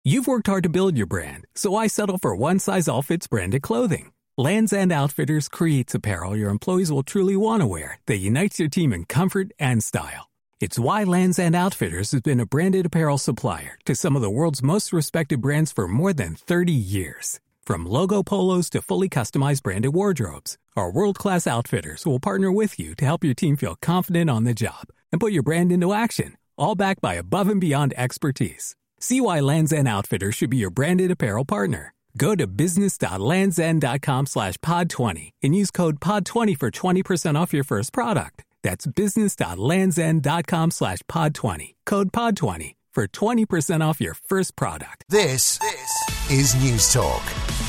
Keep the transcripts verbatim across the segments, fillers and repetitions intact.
You've worked hard to build your brand, so why settle for one-size-all-fits branded clothing? Land's End Outfitters creates apparel your employees will truly want to wear that unites your team in comfort and style. It's why Land's End Outfitters has been a branded apparel supplier to some of the world's most respected brands for more than thirty years. From logo polos to fully customized branded wardrobes, our world-class outfitters will partner with you to help your team feel confident on the job and put your brand into action, all backed by above-and-beyond expertise. See why Land's End Outfitters should be your branded apparel partner. Go to business.landsend.com slash pod 20 and use code pod twenty for twenty percent off your first product. That's business.landsend.com slash pod 20. Code pod twenty for twenty percent off your first product. This, this is News Talk.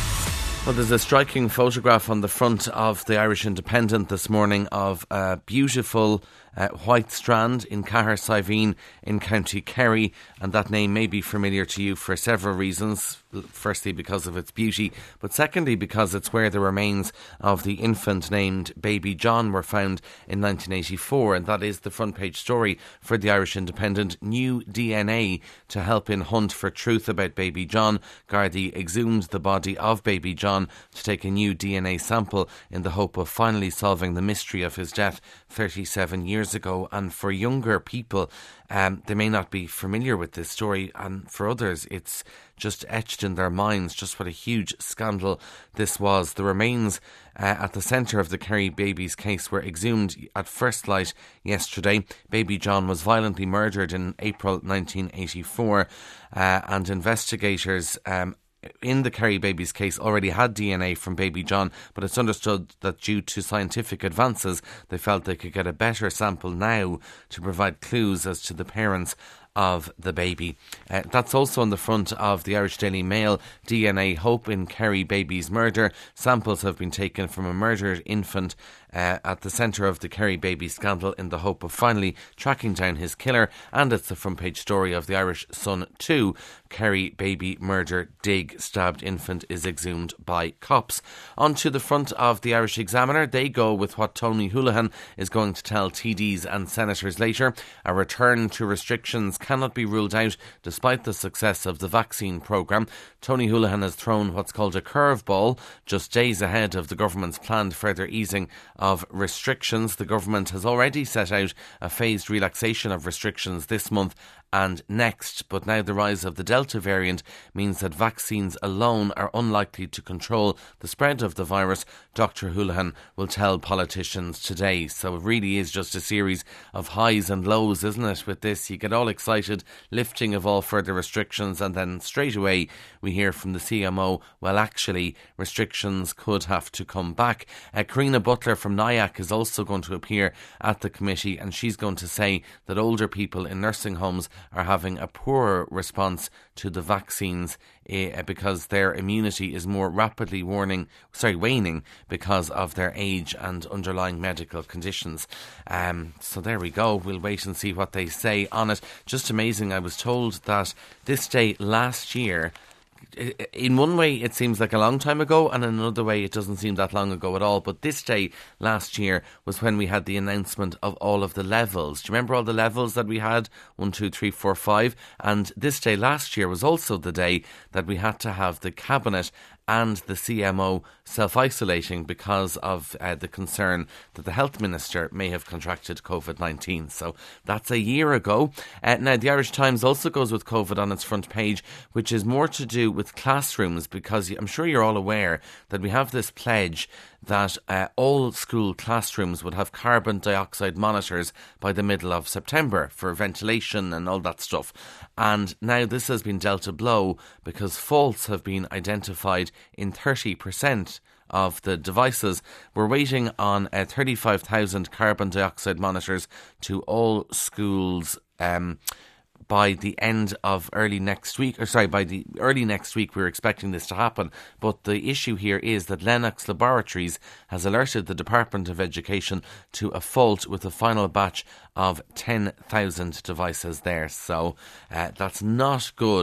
Well, there's a striking photograph on the front of the Irish Independent this morning of a beautiful uh, white strand in Cahersiveen in County Kerry, and that name may be familiar to you for several reasons. Firstly, because of its beauty, but secondly, because it's where the remains of the infant named Baby John were found in nineteen eighty-four, and that is the front page story for the Irish Independent. New D N A to help in hunt for truth about Baby John. Gardaí exhumed the body of Baby John to take a new D N A sample in the hope of finally solving the mystery of his death thirty-seven years ago. And for younger people, um, they may not be familiar with this story, and for others it's just etched in their minds just what a huge scandal this was. The remains uh, at the centre of the Kerry baby's case were exhumed at first light yesterday. Baby John was violently murdered in April nineteen eighty-four, uh, and investigators um, in the Kerry baby's case already had D N A from Baby John, but it's understood that due to scientific advances, they felt they could get a better sample now to provide clues as to the parents of the baby. Uh, that's also on the front of the Irish Daily Mail. D N A hope in Kerry baby's murder. Samples have been taken from a murdered infant uh, at the centre of the Kerry baby scandal in the hope of finally tracking down his killer. And it's the front page story of the Irish Sun too. Kerry baby murder dig. Stabbed infant is exhumed by cops. On to the front of the Irish Examiner. They go with what Tony Holohan is going to tell T Ds and senators later. A return to restrictions cannot be ruled out despite the success of the vaccine programme. Tony Holohan has thrown what's called a curveball just days ahead of the government's planned further easing of restrictions. The government has already set out a phased relaxation of restrictions this month and next, but now the rise of the Delta variant means that vaccines alone are unlikely to control the spread of the virus. Doctor Holohan will tell politicians today. So it really is just a series of highs and lows, isn't it? With this, you get all excited, lifting of all further restrictions, and then straight away we hear from the C M O, well, actually, restrictions could have to come back. Uh, Karina Butler from N I A C is also going to appear at the committee, and she's going to say that older people in nursing homes are having a poorer response to the vaccines uh, because their immunity is more rapidly warning, sorry, waning because of their age and underlying medical conditions. Um, so there we go. We'll wait and see what they say on it. Just amazing. I was told that this day last year, in one way it seems like a long time ago, and in another way it doesn't seem that long ago at all, but this day last year was when we had the announcement of all of the levels. Do you remember all the levels that we had? One, two, three, four, five. And this day last year was also the day that we had to have the Cabinet and the C M O self-isolating because of uh, the concern that the Health Minister may have contracted COVID nineteen. So that's a year ago. Uh, now, the Irish Times also goes with COVID on its front page, which is more to do with classrooms, because I'm sure you're all aware that we have this pledge that uh, all school classrooms would have carbon dioxide monitors by the middle of September for ventilation and all that stuff. And now this has been dealt a blow because faults have been identified in thirty percent of the devices. We're waiting on uh, thirty-five thousand carbon dioxide monitors to all schools um by the end of early next week, or sorry, by the early next week we're expecting this to happen. But the issue here is that Lennox Laboratories has alerted the Department of Education to a fault with the final batch of ten thousand devices there. So uh, that's not good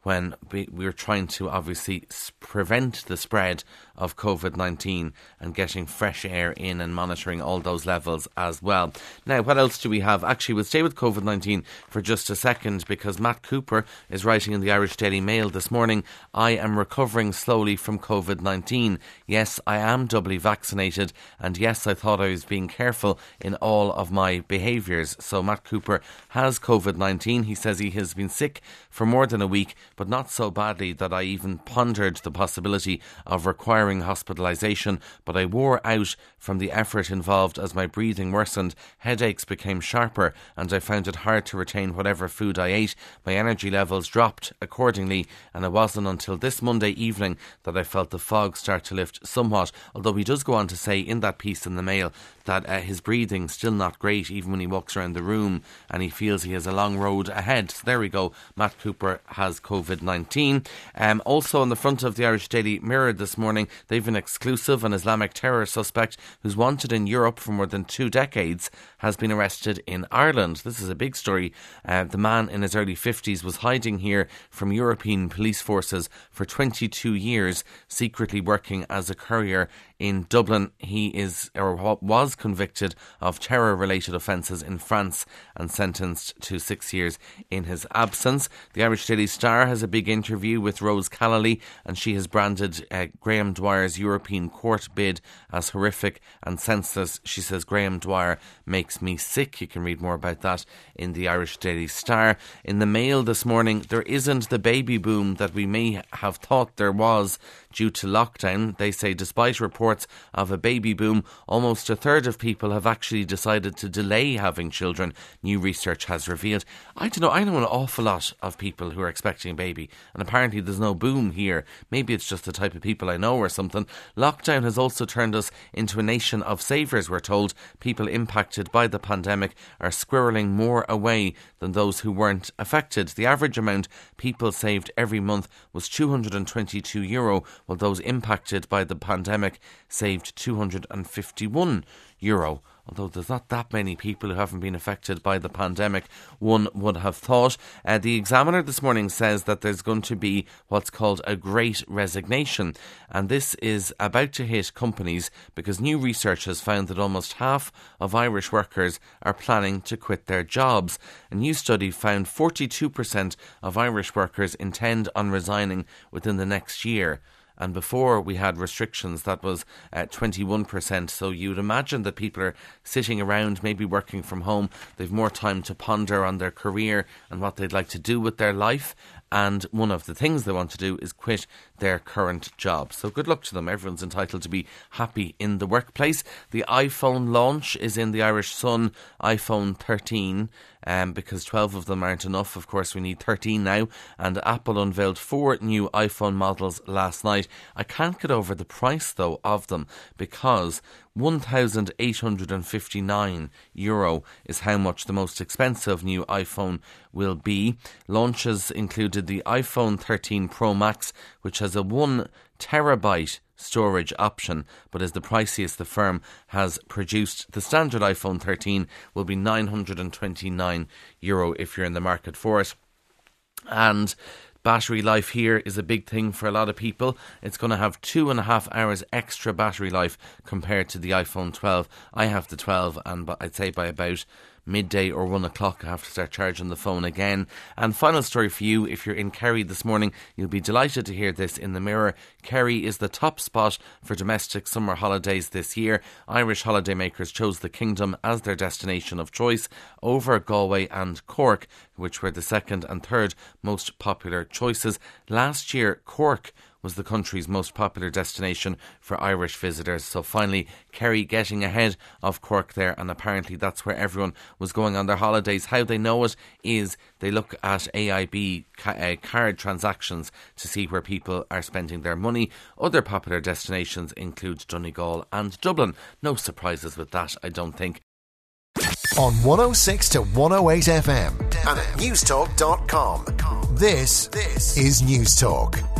when we we're trying to obviously prevent the spread of COVID nineteen and getting fresh air in and monitoring all those levels as well. Now, what else do we have? Actually, we'll stay with COVID nineteen for just a second, because Matt Cooper is writing in the Irish Daily Mail this morning, I am recovering slowly from COVID nineteen. Yes, I am doubly vaccinated, and yes, I thought I was being careful in all of my behaviours. So Matt Cooper has COVID nineteen. He says he has been sick for more than a week, but not so badly that I even pondered the possibility of requiring hospitalisation, but I wore out from the effort involved as my breathing worsened, headaches became sharper, and I found it hard to retain whatever food I ate. My energy levels dropped accordingly, and it wasn't until this Monday evening that I felt the fog start to lift somewhat, although he does go on to say in that piece in the Mail that uh, his breathing's still not great even when he walks around the room, and he feels he has a long road ahead. So there we go, Matt Cooper has COVID nineteen. Um, also on the front of the Irish Daily Mirror this morning, they've an exclusive. An Islamic terror suspect who's wanted in Europe for more than two decades has been arrested in Ireland. This is a big story. Uh, the man in his early fifties was hiding here from European police forces for twenty-two years, secretly working as a courier in Dublin. He is or was convicted of terror-related offences in France and sentenced to six years in his absence. The Irish Daily Star has a big interview with Rose Callally, and she has branded uh, Graham Dwyer's European court bid as horrific and senseless. She says Graham Dwyer makes me sick. You can read more about that in the Irish Daily Star. In the Mail this morning, there isn't the baby boom that we may have thought there was due to lockdown. They say despite reports of a baby boom, almost a third of people have actually decided to delay having children, new research has revealed. I don't know, I know an awful lot of people who are expecting a baby, and apparently there's no boom here. Maybe it's just the type of people I know or something. Lockdown has also turned us into a nation of savers, we're told. People impacted by the pandemic are squirreling more away than those who weren't affected. The average amount people saved every month was two hundred twenty-two euro, while those impacted by the pandemic saved two hundred fifty-one euro. Although there's not that many people who haven't been affected by the pandemic, one would have thought. Uh, the Examiner this morning says that there's going to be what's called a great resignation. And this is about to hit companies because new research has found that almost half of Irish workers are planning to quit their jobs. A new study found forty-two percent of Irish workers intend on resigning within the next year. And before we had restrictions, that was uh, twenty-one percent. So you'd imagine that people are sitting around, maybe working from home. They've more time to ponder on their career and what they'd like to do with their life. And one of the things they want to do is quit their current job. So good luck to them. Everyone's entitled to be happy in the workplace. The iPhone launch is in the Irish Sun. iPhone thirteen, um, because twelve of them aren't enough. Of course, we need thirteen now. And Apple unveiled four new iPhone models last night. I can't get over the price, though, of them, because one thousand eight hundred fifty-nine euro is how much the most expensive new iPhone will be. Launches included the iPhone thirteen Pro Max, which has a one terabyte storage option, but is the priciest the firm has produced. The standard iPhone thirteen will be nine hundred twenty-nine euro if you're in the market for it. And battery life here is a big thing for a lot of people. It's going to have two and a half hours extra battery life compared to the iPhone twelve. I have the twelve, and I'd say by about midday or one o'clock I have to start charging the phone again. And final story for you, if you're in Kerry this morning, you'll be delighted to hear this in the Mirror. Kerry is the top spot for domestic summer holidays this year. Irish holidaymakers chose the Kingdom as their destination of choice over Galway and Cork, which were the second and third most popular choices. Last year, Cork was the country's most popular destination for Irish visitors. So finally, Kerry getting ahead of Cork there, and apparently that's where everyone was going on their holidays. How they know it is they look at A I B ca- uh, card transactions to see where people are spending their money. Other popular destinations include Donegal and Dublin. No surprises with that, I don't think. On one oh six to one oh eight F M and at newstalk dot com. This, this is Newstalk.